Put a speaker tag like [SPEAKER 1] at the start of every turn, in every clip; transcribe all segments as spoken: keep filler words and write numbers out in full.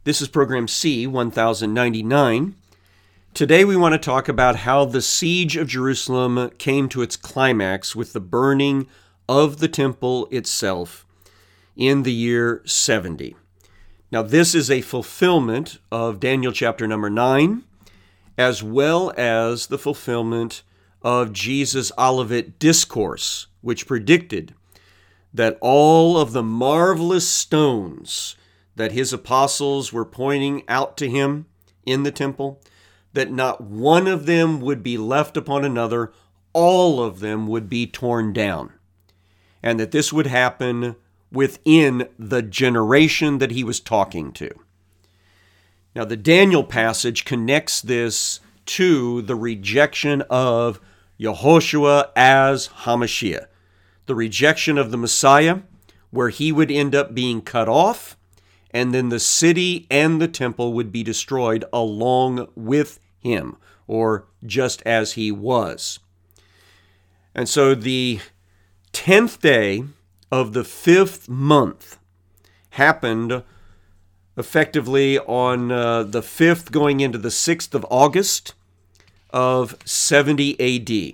[SPEAKER 1] This is program C one thousand ninety-nine. Today we want to talk about how the siege of Jerusalem came to its climax with the burning of the temple itself in the year seventy. Now this is a fulfillment of Daniel chapter number nine, as well as the fulfillment of Jesus' Olivet Discourse, which predicted that all of the marvelous stones that his apostles were pointing out to him in the temple, that not one of them would be left upon another, all of them would be torn down. And that this would happen within the generation that he was talking to. Now, the Daniel passage connects this to the rejection of Yehoshua as Hamashiach, the rejection of the Messiah, where he would end up being cut off, and then the city and the temple would be destroyed along with him, or just as he was. And so the tenth day of the fifth month happened effectively on uh, the fifth going into the sixth of August of seventy A D.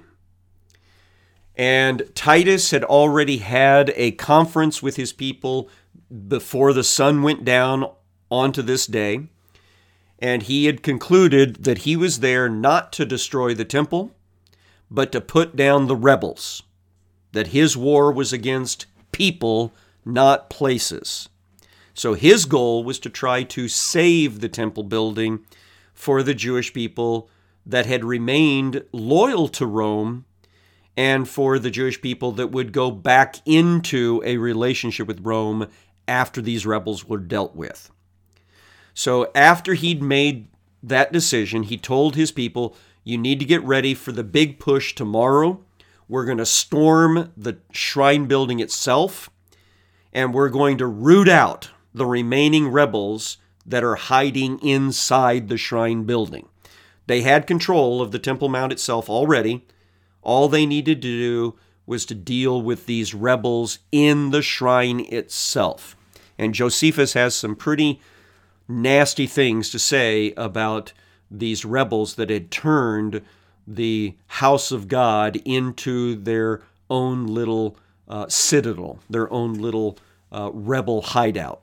[SPEAKER 1] And Titus had already had a conference with his people before the sun went down onto this day. And he had concluded that he was there not to destroy the temple, but to put down the rebels. That his war was against people, not places. So his goal was to try to save the temple building for the Jewish people that had remained loyal to Rome, and for the Jewish people that would go back into a relationship with Rome after these rebels were dealt with. So after he'd made that decision, he told his people, you need to get ready for the big push tomorrow. We're going to storm the shrine building itself, and we're going to root out the remaining rebels that are hiding inside the shrine building. They had control of the Temple Mount itself already. All they needed to do was to deal with these rebels in the shrine itself. And Josephus has some pretty nasty things to say about these rebels that had turned the house of God into their own little uh, citadel, their own little uh, rebel hideout.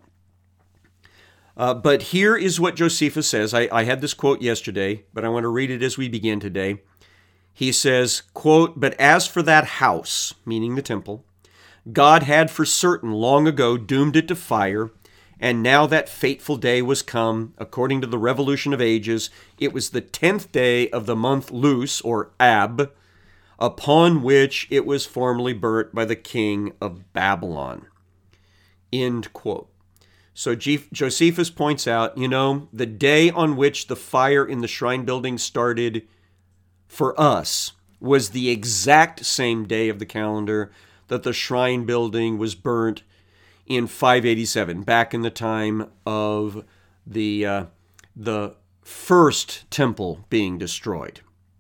[SPEAKER 1] Uh, but here is what Josephus says. I, I had this quote yesterday, but I want to read it as we begin today. He says, quote, "But as for that house," meaning the temple, "God had for certain long ago doomed it to fire, and now that fateful day was come, according to the revolution of ages. It was the tenth day of the month Lus, or Ab, upon which it was formerly burnt by the king of Babylon." End quote. So Josephus points out, you know, the day on which the fire in the shrine building started for us was the exact same day of the calendar that the shrine building was burnt in five eighty-seven, back in the time of the uh, the first temple being destroyed.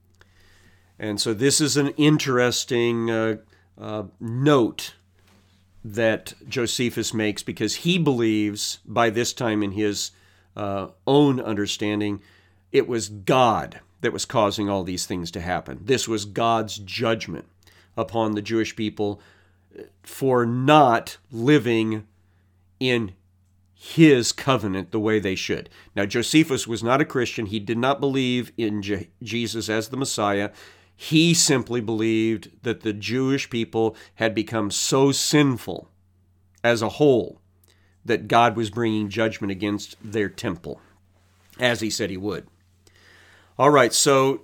[SPEAKER 1] And so this is an interesting uh, uh, note that Josephus makes, because he believes by this time in his uh, own understanding, it was God that was causing all these things to happen. This was God's judgment upon the Jewish people for not living in his covenant the way they should. Now, Josephus was not a Christian. He did not believe in Je- Jesus as the Messiah. He simply believed that the Jewish people had become so sinful as a whole that God was bringing judgment against their temple, as he said he would. All right, so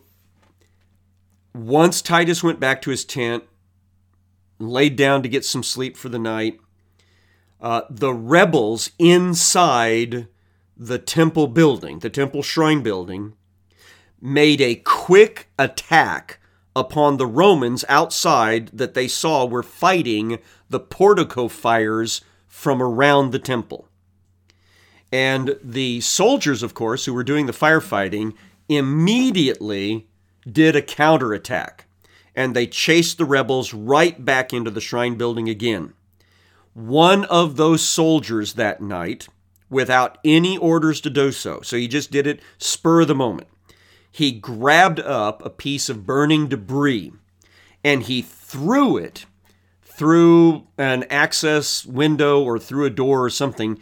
[SPEAKER 1] once Titus went back to his tent, laid down to get some sleep for the night, uh, the rebels inside the temple building, the temple shrine building, made a quick attack upon the Romans outside that they saw were fighting the portico fires from around the temple. And the soldiers, of course, who were doing the firefighting, immediately did a counterattack, and they chased the rebels right back into the shrine building again. One of those soldiers that night without any orders to do so. So he just did it spur of the moment. He grabbed up a piece of burning debris and he threw it through an access window or through a door or something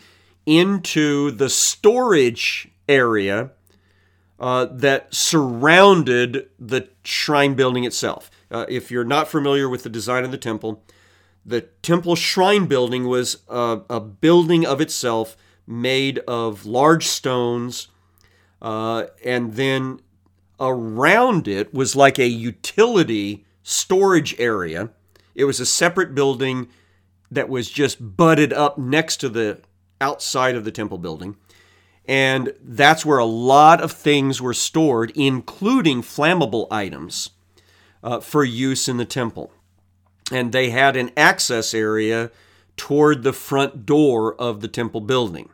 [SPEAKER 1] into the storage area uh, that surrounded the shrine building itself. Uh, if you're not familiar with the design of the temple, the temple shrine building was a, a building of itself made of large stones, uh, and then around it was like a utility storage area. It was a separate building that was just butted up next to the outside of the temple building. And that's where a lot of things were stored, including flammable items uh, for use in the temple. And they had an access area toward the front door of the temple building.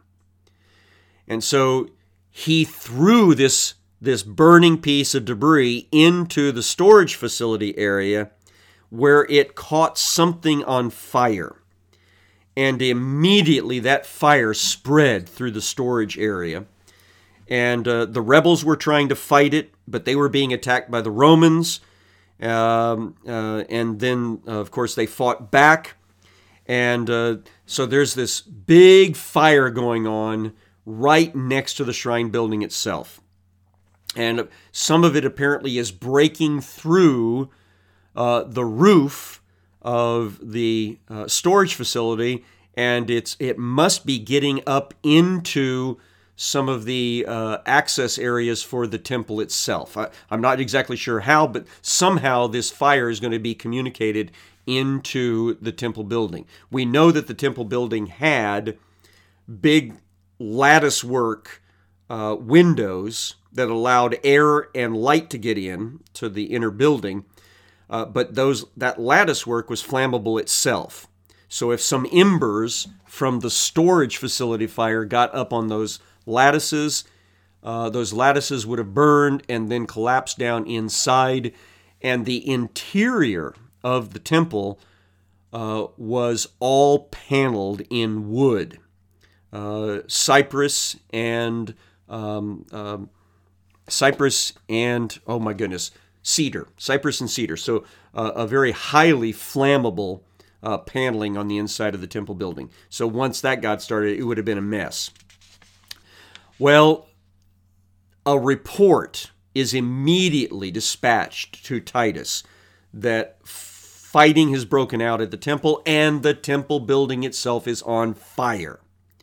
[SPEAKER 1] And so he threw this, this burning piece of debris into the storage facility area where it caught something on fire. And immediately that fire spread through the storage area. And uh, the rebels were trying to fight it, but they were being attacked by the Romans. Um, uh, and then, uh, of course, they fought back. And uh, so there's this big fire going on right next to the shrine building itself. And some of it apparently is breaking through uh, the roof of the uh, storage facility, and it's it must be getting up into some of the uh, access areas for the temple itself. I, I'm not exactly sure how, but somehow this fire is going to be communicated into the temple building. We know that the temple building had big lattice work uh, windows that allowed air and light to get in to the inner building. Uh, but those that lattice work was flammable itself. So if some embers from the storage facility fire got up on those lattices, uh, those lattices would have burned and then collapsed down inside. And the interior of the temple uh, was all paneled in wood, uh, cypress and um, um, cypress and oh my goodness. Cedar, cypress and cedar. So uh, a very highly flammable uh, paneling on the inside of the temple building. So once that got started, it would have been a mess. Well, a report is immediately dispatched to Titus that fighting has broken out at the temple and the temple building itself is on fire.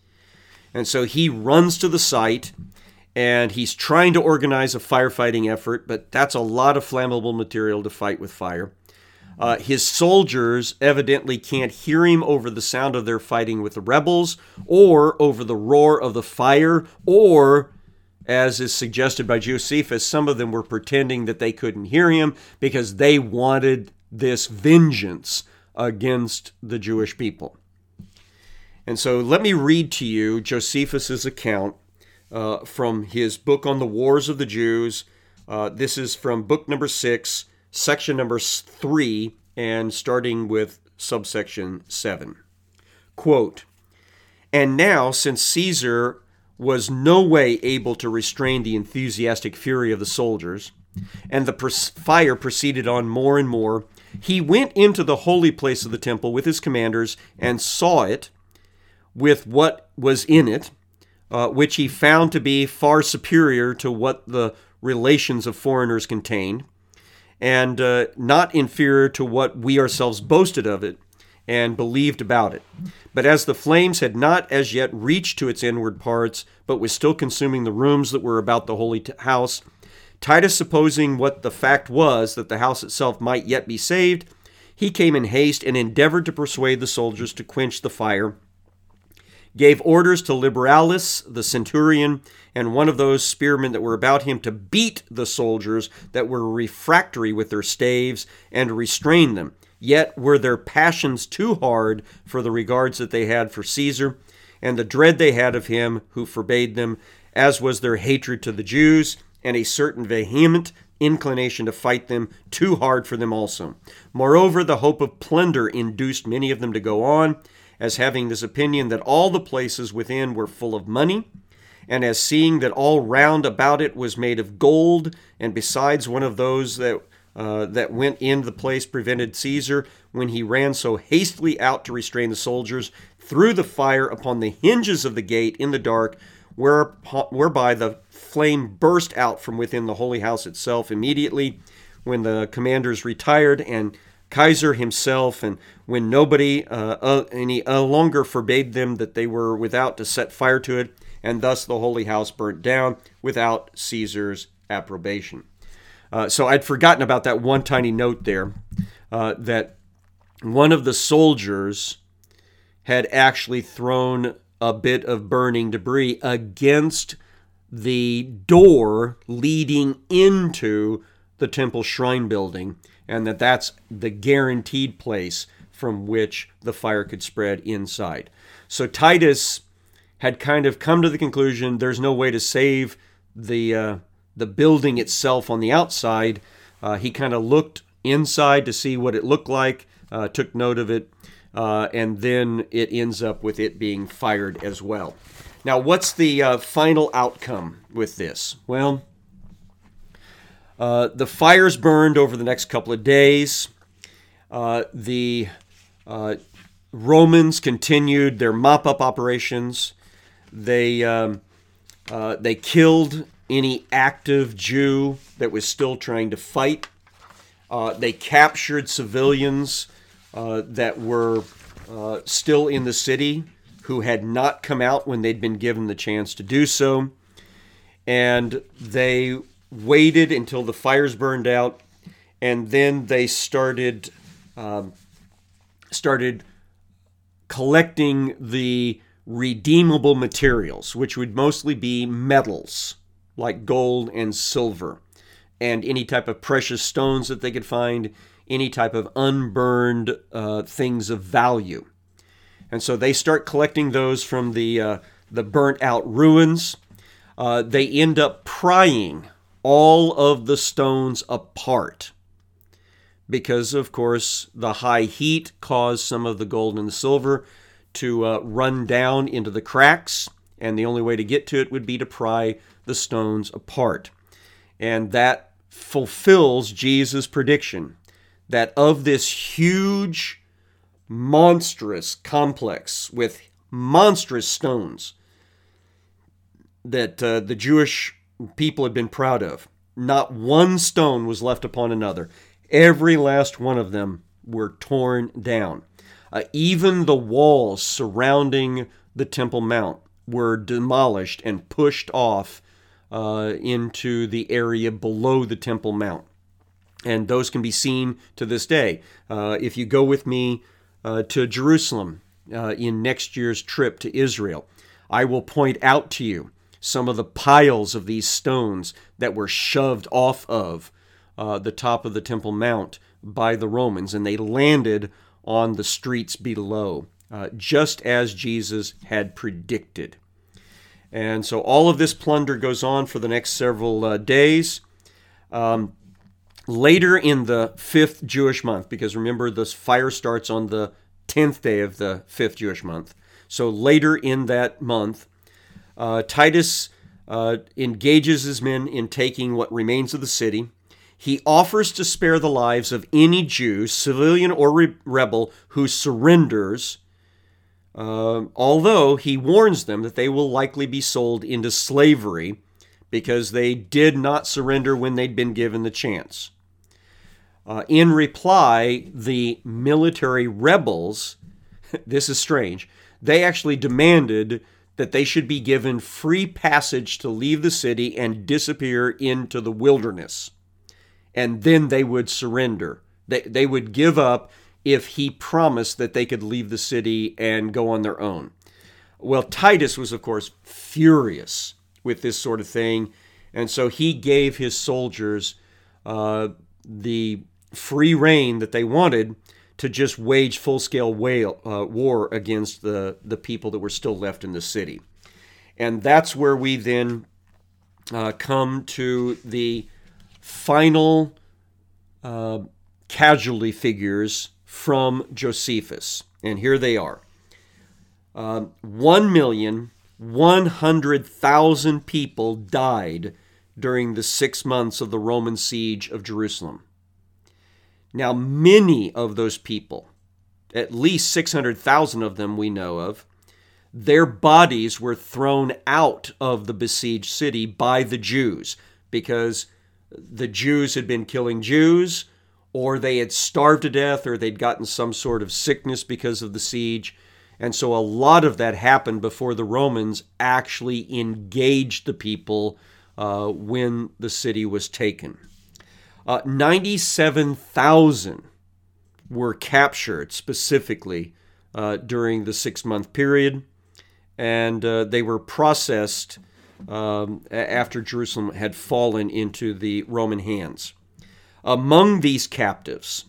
[SPEAKER 1] And so he runs to the site, and he's trying to organize a firefighting effort, but that's a lot of flammable material to fight with fire. Uh, his soldiers evidently can't hear him over the sound of their fighting with the rebels, or over the roar of the fire, or, as is suggested by Josephus, some of them were pretending that they couldn't hear him because they wanted this vengeance against the Jewish people. And so let me read to you Josephus's account Uh, from his book on the Wars of the Jews. Uh, this is from book number six, section number three, and starting with subsection seven. Quote, "And now, since Caesar was no way able to restrain the enthusiastic fury of the soldiers, and the pers- fire proceeded on more and more, he went into the holy place of the temple with his commanders and saw it with what was in it, Uh, which he found to be far superior to what the relations of foreigners contained, and uh, not inferior to what we ourselves boasted of it and believed about it. But as the flames had not as yet reached to its inward parts, but was still consuming the rooms that were about the holy t- house, Titus, supposing what the fact was, that the house itself might yet be saved, he came in haste and endeavored to persuade the soldiers to quench the fire, gave orders to Liberalis, the centurion, and one of those spearmen that were about him to beat the soldiers that were refractory with their staves and restrain them. Yet were their passions too hard for the regards that they had for Caesar, and the dread they had of him who forbade them, as was their hatred to the Jews, and a certain vehement inclination to fight them, too hard for them also. Moreover, the hope of plunder induced many of them to go on, as having this opinion that all the places within were full of money, and as seeing that all round about it was made of gold, and besides one of those that uh, that went in the place prevented Caesar, when he ran so hastily out to restrain the soldiers, threw the fire upon the hinges of the gate in the dark, where, whereby the flame burst out from within the holy house itself immediately, when the commanders retired, and Kaiser himself, and when nobody uh, uh, any uh, longer forbade them that they were without to set fire to it, and thus the holy house burnt down without Caesar's approbation. Uh, so I'd forgotten about that one tiny note there, uh, that one of the soldiers had actually thrown a bit of burning debris against the door leading into the temple shrine building, and that that's the guaranteed place from which the fire could spread inside. So Titus had kind of come to the conclusion there's no way to save the uh, the building itself on the outside. Uh, he kind of looked inside to see what it looked like, uh, took note of it, uh, and then it ends up with it being fired as well. Now, what's the uh, final outcome with this? Well, uh, the fires burned over the next couple of days. Uh, the uh, Romans continued their mop-up operations. They um, uh, they killed any active Jew that was still trying to fight. Uh, they captured civilians uh, that were uh, still in the city who had not come out when they'd been given the chance to do so. And they waited until the fires burned out, and then they started um, started collecting the redeemable materials, which would mostly be metals like gold and silver, and any type of precious stones that they could find, any type of unburned uh, things of value. And so they start collecting those from the uh, the burnt out ruins. Uh, they end up prying all of the stones apart because, of course, the high heat caused some of the gold and the silver to uh, run down into the cracks, and the only way to get to it would be to pry the stones apart. And that fulfills Jesus' prediction that of this huge, monstrous complex with monstrous stones that uh, the Jewish people had been proud of, not one stone was left upon another. Every last one of them were torn down. Uh, even the walls surrounding the Temple Mount were demolished and pushed off uh, into the area below the Temple Mount. And those can be seen to this day. Uh, if you go with me uh, to Jerusalem uh, in next year's trip to Israel, I will point out to you some of the piles of these stones that were shoved off of uh, the top of the Temple Mount by the Romans, and they landed on the streets below, uh, just as Jesus had predicted. And so all of this plunder goes on for the next several uh, days. Um, later in the fifth Jewish month, because remember, this fire starts on the tenth day of the fifth Jewish month. So later in that month, uh, Titus uh, engages his men in taking what remains of the city. He offers to spare the lives of any Jew, civilian or re- rebel, who surrenders, uh, although he warns them that they will likely be sold into slavery because they did not surrender when they'd been given the chance. Uh, in reply, the military rebels, this is strange, they actually demanded that they should be given free passage to leave the city and disappear into the wilderness. And then they would surrender. They, they would give up if he promised that they could leave the city and go on their own. Well, Titus was, of course, furious with this sort of thing, and so he gave his soldiers uh, the free rein that they wanted to just wage full-scale uh, war against the, the people that were still left in the city. And that's where we then uh, come to the final uh, casualty figures from Josephus. And here they are. Uh, one million one hundred thousand people died during the six months of the Roman siege of Jerusalem. Now, many of those people, at least six hundred thousand of them we know of, their bodies were thrown out of the besieged city by the Jews because the Jews had been killing Jews, or they had starved to death, or they'd gotten some sort of sickness because of the siege. And so a lot of that happened before the Romans actually engaged the people uh, when the city was taken. Uh, ninety-seven thousand were captured specifically uh, during the six-month period, and uh, they were processed um, after Jerusalem had fallen into the Roman hands. Among these captives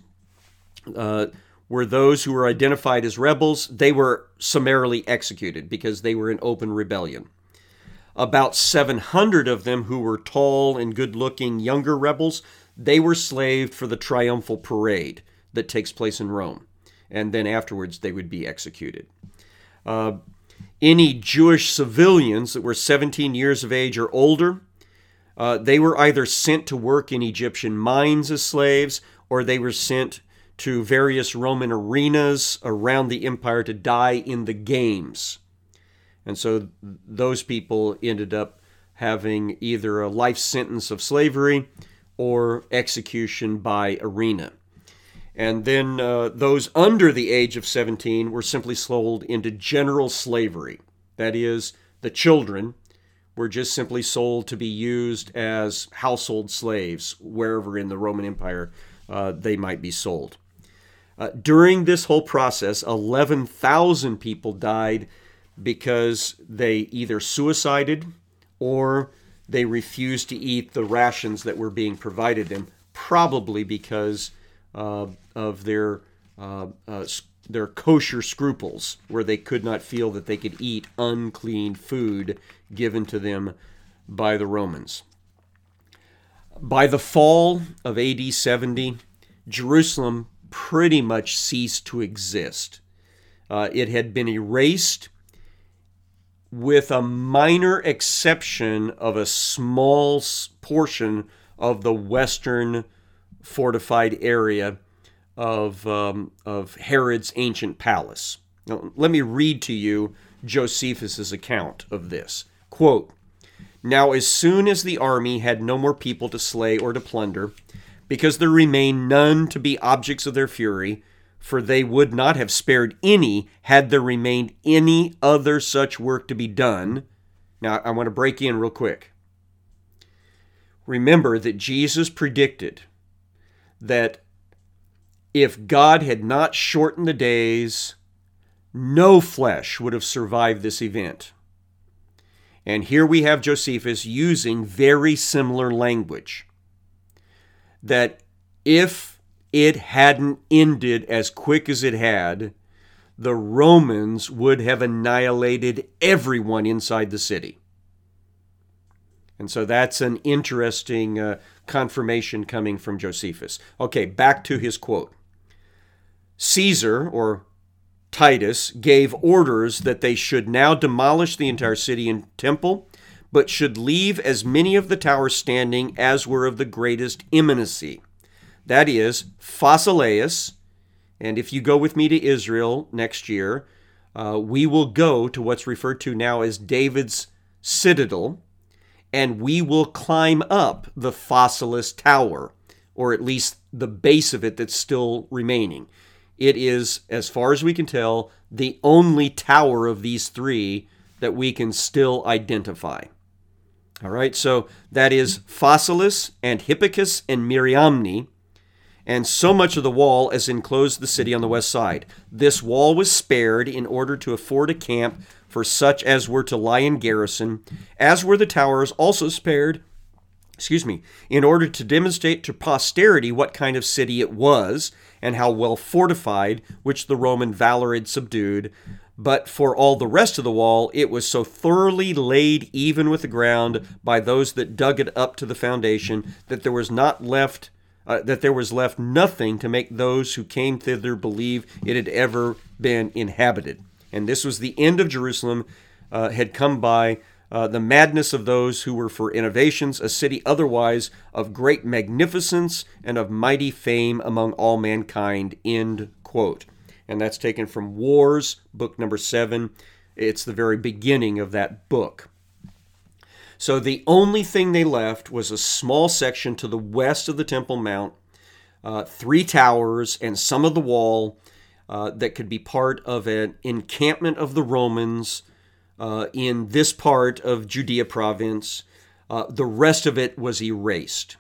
[SPEAKER 1] uh, were those who were identified as rebels. They were summarily executed because they were in open rebellion. About seven hundred of them, who were tall and good-looking younger rebels, they were slaved for the triumphal parade that takes place in Rome. And then afterwards, they would be executed. Uh, any Jewish civilians that were seventeen years of age or older, uh, they were either sent to work in Egyptian mines as slaves, or they were sent to various Roman arenas around the empire to die in the games. And so those people ended up having either a life sentence of slavery or execution by arena. And then uh, those under the age of seventeen were simply sold into general slavery. That is, the children were just simply sold to be used as household slaves wherever in the Roman Empire uh, they might be sold. Uh, during this whole process, eleven thousand people died because they either suicided or they refused to eat the rations that were being provided them, probably because uh, of their uh, uh, their kosher scruples, where they could not feel that they could eat unclean food given to them by the Romans. By the fall of A D seventy, Jerusalem pretty much ceased to exist. Uh, it had been erased, with a minor exception of a small portion of the western fortified area of, um, of Herod's ancient palace. Now, let me read to you Josephus' account of this. Quote, "Now as soon as the army had no more people to slay or to plunder, because there remained none to be objects of their fury, for they would not have spared any had there remained any other such work to be done." Now, I want to break in real quick. Remember that Jesus predicted that if God had not shortened the days, no flesh would have survived this event. And here we have Josephus using very similar language, that if it hadn't ended as quick as it had, the Romans would have annihilated everyone inside the city. And so that's an interesting uh, confirmation coming from Josephus. Okay, back to his quote. "Caesar, or Titus, gave orders that they should now demolish the entire city and temple, but should leave as many of the towers standing as were of the greatest eminency. That is, Phasaelis," and if you go with me to Israel next year, uh, we will go to what's referred to now as David's Citadel, and we will climb up the Phasaelis Tower, or at least the base of it that's still remaining. It is, as far as we can tell, the only tower of these three that we can still identify. All right, so that is Phasaelis and Hippicus and Miriamne, and so much of the wall as enclosed the city on the west side. This wall was spared in order to afford a camp for such as were to lie in garrison, as were the towers also spared, excuse me, in order to demonstrate to posterity what kind of city it was, and how well fortified, which the Roman valor had subdued. But for all the rest of the wall, it was so thoroughly laid even with the ground by those that dug it up to the foundation, that there was not left, uh, that there was left nothing to make those who came thither believe it had ever been inhabited." And this was the end of Jerusalem, uh, had come by uh, the madness of those who were for innovations, a city otherwise of great magnificence and of mighty fame among all mankind, end quote. And that's taken from Wars, book number seven. It's the very beginning of that book. So the only thing they left was a small section to the west of the Temple Mount, uh, three towers and some of the wall uh, that could be part of an encampment of the Romans uh, in this part of Judea province. Uh, the rest of it was erased,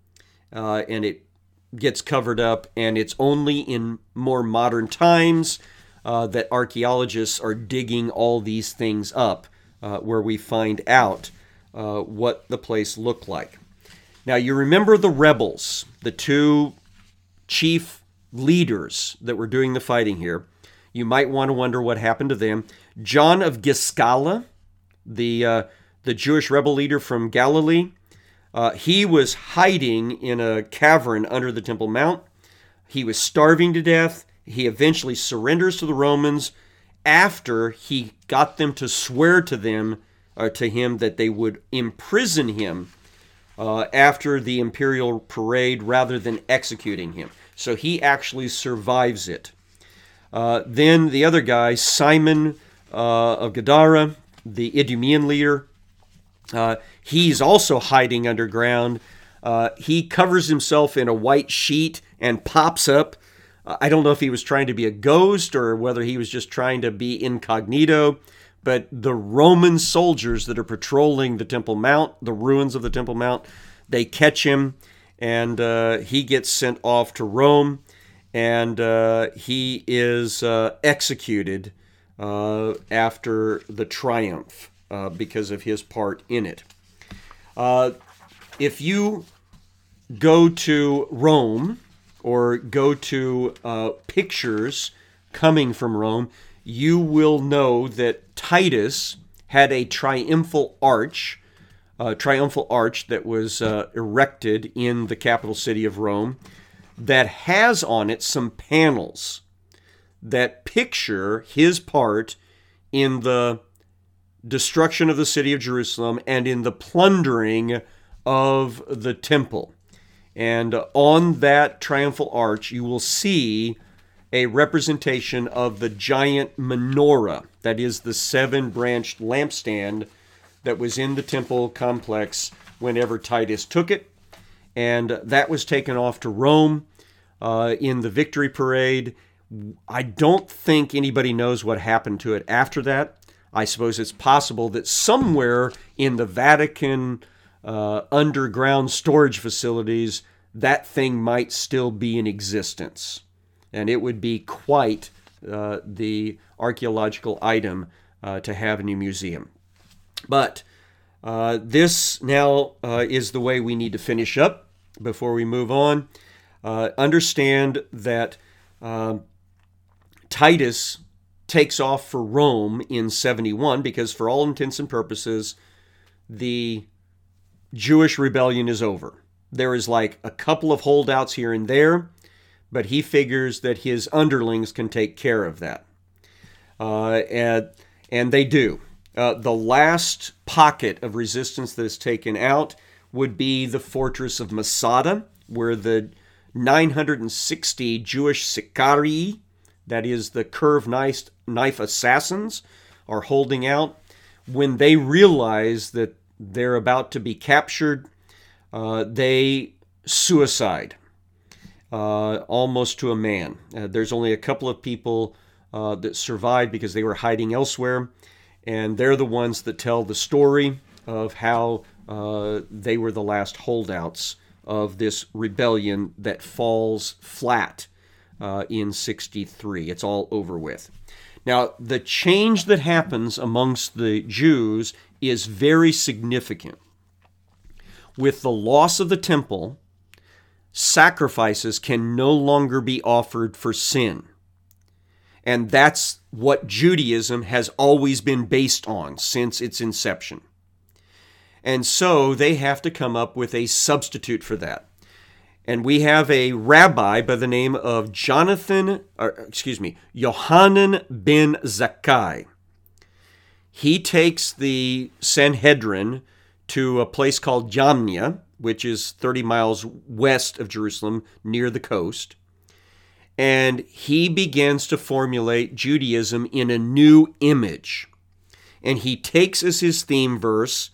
[SPEAKER 1] uh, and it gets covered up, and it's only in more modern times uh, that archaeologists are digging all these things up, uh, where we find out uh, what the place looked like. Now, you remember the rebels, the two chief leaders that were doing the fighting here. You might want to wonder what happened to them. John of Giscala, the uh, the Jewish rebel leader from Galilee, Uh, he was hiding in a cavern under the Temple Mount. He was starving to death. He eventually surrenders to the Romans after he got them to swear to them, or to him, that they would imprison him uh, after the imperial parade rather than executing him. So he actually survives it. Uh, then the other guy, Simon uh, of Gadara, the Idumean leader, Uh, he's also hiding underground. Uh, he covers himself in a white sheet and pops up. Uh, I don't know if he was trying to be a ghost or whether he was just trying to be incognito, but the Roman soldiers that are patrolling the Temple Mount, the ruins of the Temple Mount, they catch him, and uh, he gets sent off to Rome, and uh, he is uh, executed uh, after the triumph. Uh, because of his part in it. Uh, if you go to Rome or go to uh, pictures coming from Rome, you will know that Titus had a triumphal arch, a triumphal arch that was uh, erected in the capital city of Rome that has on it some panels that picture his part in the destruction of the city of Jerusalem and in the plundering of the temple. And on that triumphal arch, you will see a representation of the giant menorah, that is the seven-branched lampstand that was in the temple complex whenever Titus took it. And that was taken off to Rome uh, in the victory parade. I don't think anybody knows what happened to it after that. I suppose it's possible that somewhere in the Vatican uh, underground storage facilities, that thing might still be in existence. And it would be quite uh, the archaeological item uh, to have in a museum. But uh, this now uh, is the way we need to finish up before we move on. Uh, understand that uh, Titus takes off for Rome in seventy-one because, for all intents and purposes, the Jewish rebellion is over. There is like a couple of holdouts here and there, but he figures that his underlings can take care of that. Uh, and, and they do. Uh, the last pocket of resistance that is taken out would be the fortress of Masada, where the nine hundred sixty Jewish Sicarii, that is the curved knife, knife assassins, are holding out. When they realize that they're about to be captured, uh, they suicide, uh, almost to a man. Uh, there's only a couple of people uh, that survived because they were hiding elsewhere, and they're the ones that tell the story of how uh, they were the last holdouts of this rebellion that falls flat Uh, in sixty-three. It's all over with. Now, the change that happens amongst the Jews is very significant. With the loss of the temple, sacrifices can no longer be offered for sin. And that's what Judaism has always been based on since its inception. And so they have to come up with a substitute for that. And we have a rabbi by the name of Jonathan, or excuse me, Yohanan ben Zakkai. He takes the Sanhedrin to a place called Jamnia, which is thirty miles west of Jerusalem, near the coast. And he begins to formulate Judaism in a new image. And he takes as his theme verse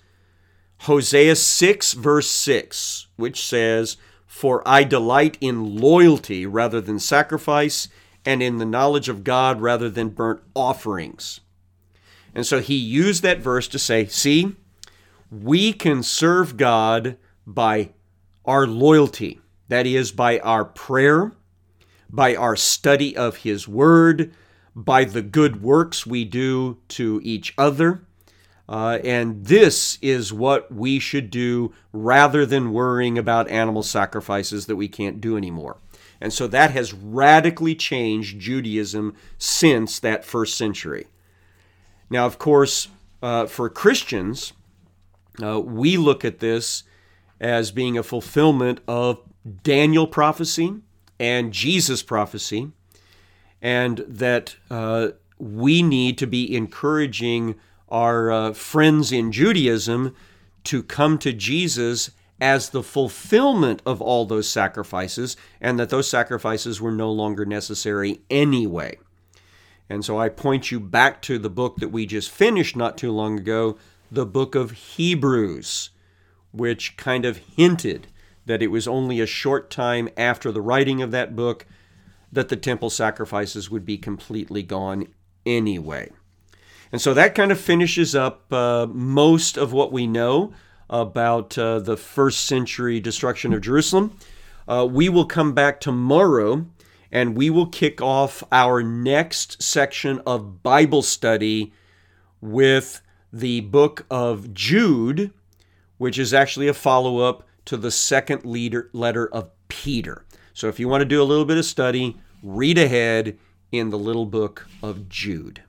[SPEAKER 1] Hosea six, verse six, which says, "For I delight in loyalty rather than sacrifice, and in the knowledge of God rather than burnt offerings." And so he used that verse to say, see, we can serve God by our loyalty. That is, by our prayer, by our study of His Word, by the good works we do to each other. Uh, and this is what we should do rather than worrying about animal sacrifices that we can't do anymore. And so that has radically changed Judaism since that first century. Now, of course, uh, for Christians, uh, we look at this as being a fulfillment of Daniel prophecy and Jesus prophecy, and that uh, we need to be encouraging our uh, friends in Judaism to come to Jesus as the fulfillment of all those sacrifices, and that those sacrifices were no longer necessary anyway. And so I point you back to the book that we just finished not too long ago, the book of Hebrews, which kind of hinted that it was only a short time after the writing of that book that the temple sacrifices would be completely gone anyway. And so that kind of finishes up uh, most of what we know about uh, the first century destruction of Jerusalem. Uh, we will come back tomorrow and we will kick off our next section of Bible study with the book of Jude, which is actually a follow-up to the second leader, letter of Peter. So if you want to do a little bit of study, read ahead in the little book of Jude.